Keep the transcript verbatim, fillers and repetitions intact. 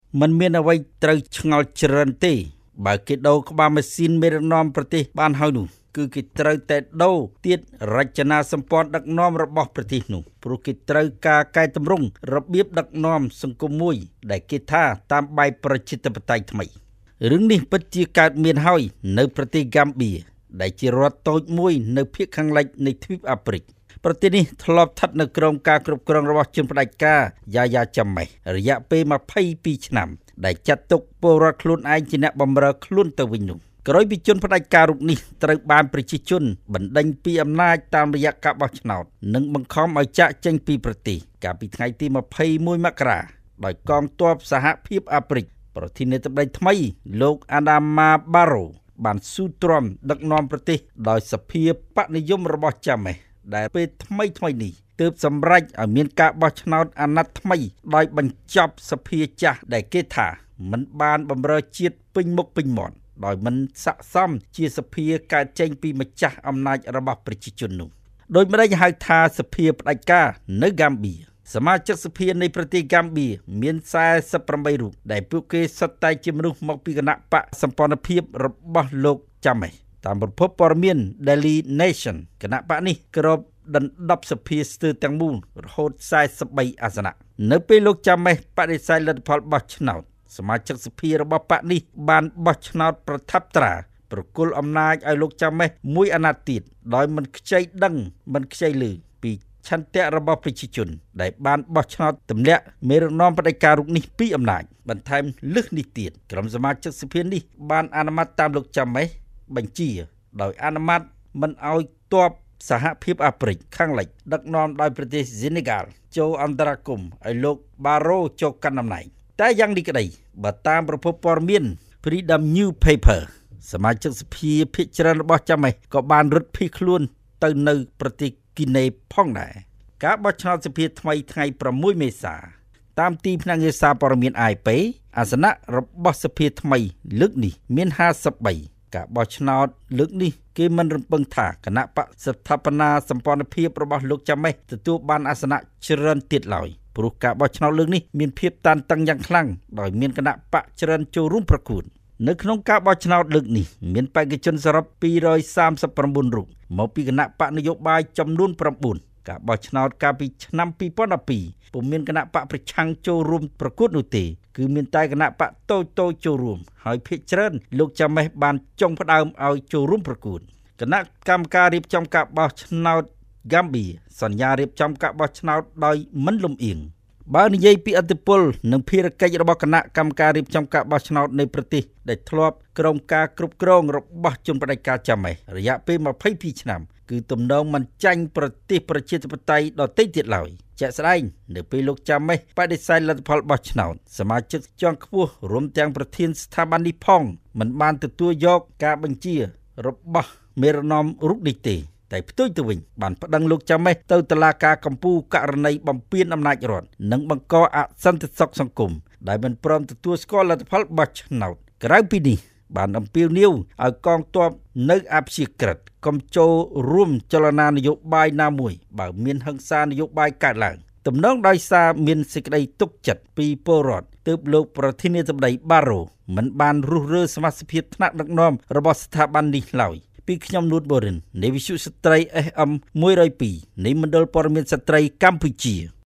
มันមានអ្វីត្រូវឆ្ងល់ច្រើនទេបើគេដូរក្បាលម៉ាស៊ីនមេដឹកនាំប្រទេសបានហើយនោះគឺគេត្រូវតែដូរទៀតរចនាសម្ព័ន្ធដឹកនាំរបស់ប្រទេសនោះព្រោះគេត្រូវការកែតម្រង់របៀបដឹកនាំសង្គមមួយដែលគេថាតាមបែបប្រជាធិបតេយ្យថ្មីរឿងនេះពិតជាកើតមានហើយនៅប្រទេសហ្គាំប៊ីដែលជារដ្ឋតូចមួយនៅភាគខាងលិចនៃទ្វីបអាហ្វ្រិកប្រទេសនេះធ្លាប់ស្ថិតនៅក្រោមការគ្រប់គ្រងរបស់ជនផ្ដាច់ការយ៉ាយ៉ាចាម៉េះរយៈពេលម្ភៃពីរឆ្នាំដែលចាត់ទុកពលរដ្ឋខ្លួនឯងជាអ្នកបម្រើខ្លួនទៅវិញនោះក្រោយពីជនផ្ដាច់ការរូបនេះត្រូវបានប្រជាជនបណ្ដេញពីអំណាចតាមរយៈការបោះឆ្នោតនិងបង្ខំឲ្យចាកចេញពីប្រទេសកាលពីថ្ងៃទីម្ភៃមួយមករាដោយកងទ័ពសហភាពអាហ្វ្រិកប្រធានាធិបតីថ្មីលោកអាដាម៉ាបារ៉ូបានស៊ូទ្រាំដឹកនាំប្រទេសដោយសភាបកនិយមរបស់ចាម៉េះដែលពេលថ្មីថ្មីនេះទើបសម្រេចឲ្យមានការបោះឆ្នោតអាណត្តិថ្មីដោយបញ្ចប់សភាចាស់ដែលគេថាមិនបានបម្រើជាតិពេញមុខពេញមាត់ដោយមិនស័ក្តិសមជាសភាកើតចេញពីម្ចាស់អំណាចរបស់ប្រជាជននោះដោយម្ដេចហៅថាសភាផ្ដាច់ការនៅហ្គាំប៊ីសមាជិកសភានៃប្រទេសហ្គាំប៊ីមានសែសិបប្រាំបីរូបដែលពួកគេសុទ្ធតែជាមនុស្សមកពីគណៈបកសម្ព័ន្ធភាពរបស់លោកចាម៉េះតាមប្រភពព័ត៌មាន Daily Nation គណៈបកនេះគ្របដណ្ដប់សភាស្ទើរទាំងមូលរហូតសែសិបបីអាសនៈនៅពេលលោកចាម៉េះបដិសេធលទ្ធផលបោះឆ្នោតសមាជិកសភារបស់បកនេះបានបោះឆ្នោតប្រថាប់ត្រាប្រគល់អំណាចឲ្យលោកចាម៉េះមួយអាណត្តិទៀតដោយមិនខ្ចីដឹងមិនខ្ចីឮពីឆន្ទៈរបស់ប្រជាជនដែលបានបោះឆ្នោតទម្លាក់មេដឹកនាំផ្ដាច់ការរូបនេះពីអំណាចបន្ថែមលើសនេះទៀតក្រុមសមាជិកសភានេះបានអនុម័តតាមលោកចាម៉េះបញ្ជាដោយអនុម័តមិនឲ្យទ័ពសហភាពអាហ្វ្រិកខាងលិចដឹកនាំដោយប្រទេសសេនេហ្គាល់ចូលអន្តរាគមន៍ឲ្យលោកបារ៉ូចូលកាន់តំណែងតែយ៉ាងនេះក្តីបើតាមប្រភពព័ត៌មាន Freedom Newspaper សមាជិកសភាភាគច្រើនរបស់ចាម៉េះក៏បានរត់ភៀសខ្លួនទៅនៅប្រទេសគីណេផងដែរការបោះឆ្នោតសភាថ្មីថ្ងៃប្រាំមួយមេសាតាមទីភ្នាក់ងារសារព័ត៌មាន A F P អាសនៈរបស់សភាថ្មីលើកនេះមានហាសិបបីការបោះឆ្នោតលើកនេះគេមិនរំពឹងថាគណៈបកស្ថាបនាសម្ព័ន្ធភាពរបស់លោកចាម៉េះទទួលបានអាសនៈច្រើនទៀតឡើយព្រោះការបោះឆ្នោតលើកនេះមានភាពតានតឹងយ៉ាងខ្លាំងដោយមានគណៈបកច្រើនចូលរួមប្រកួតនៅក្នុងការបោះឆ្នោតលើកនេះមានបេក្ខជនសរុបពីររយសាមសិបប្រាំបួនរូបមកពីគណៈបកនយោបាយចំនួនប្រាំបួនការបោះឆ្នោតកាលពីឆ្នាំពីរពាន់ដប់ពីរពុំមានគណៈបកប្រឆាំងចូលរួមប្រកួតនោះទេគឺមានតែគណៈបកតូចតូចចូលរួមហើយភាគច្រើនលោកចាម៉េះបានចុងផ្ដើមឲ្យចូលរួមប្រកួតគណៈកម្មការរៀបចំការបោះឆ្នោតហ្គាំប៊ីសន្យារៀបចំការបោះឆ្នោតដោយមិនលំអៀងបើនិយាយពីឥទ្ធិពលនិងភារកិច្ចរបស់គណៈកម្មការរៀបចំការបោះឆ្នោតនៃប្រទេសដែលធ្លាប់ក្រោមការគ្រប់គ្រងរបស់ជនផ្ដាច់ការចាម៉េះរយៈពេលម្ភៃពីរឆ្នាំគឺទំនងមិនចាញ់ប្រទេសប្រជាធិបតេយ្យដទៃទៀតឡើយជាក់ស្ដែងនៅពេលលោកចាម៉េះបដិសេធលទ្ធផលបោះឆ្នោតសមាជិកជាន់ខ្ពស់រួមទាំងប្រធានស្ថាប័ននេះផងមិនបានទទួលយកការបញ្ជារបស់មេដឹកនាំរូបនេះទេតែផ្ទុយទៅវិញបានប្តឹងលោកចាម៉េះទៅតុលាការកំពូលករណីបំពានអំណាចរដ្ឋនិងបង្កអសន្តិសុខសង្គមដែលមិនព្រមទទួលស្គាល់លទ្ធផលបោះឆ្នោតក្រៅពីនេះបានអំពាវនាវឲ្យកងទ័ពនៅអព្យាក្រឹតកុំចូលរួមចលនានយោបាយណាមួយបើមានហិង្សានយោបាយកើតឡើងទំនងដោយសារមានសេចក្តីទុកចិត្តពីពលរដ្ឋទើបលោកប្រធានាធិបតីបារ៉ូមិនបានរុះរើសមាជិកថ្នាក់ដឹកនាំរបស់ស្ថាប័ននេះឡើយពីខ្ញុំនួនបូរិននៃវិទ្យុស្ត្រី F M មួយរយពីរនៃមណ្ឌលព័ត៌មានស្ត្រីកម្ពុជា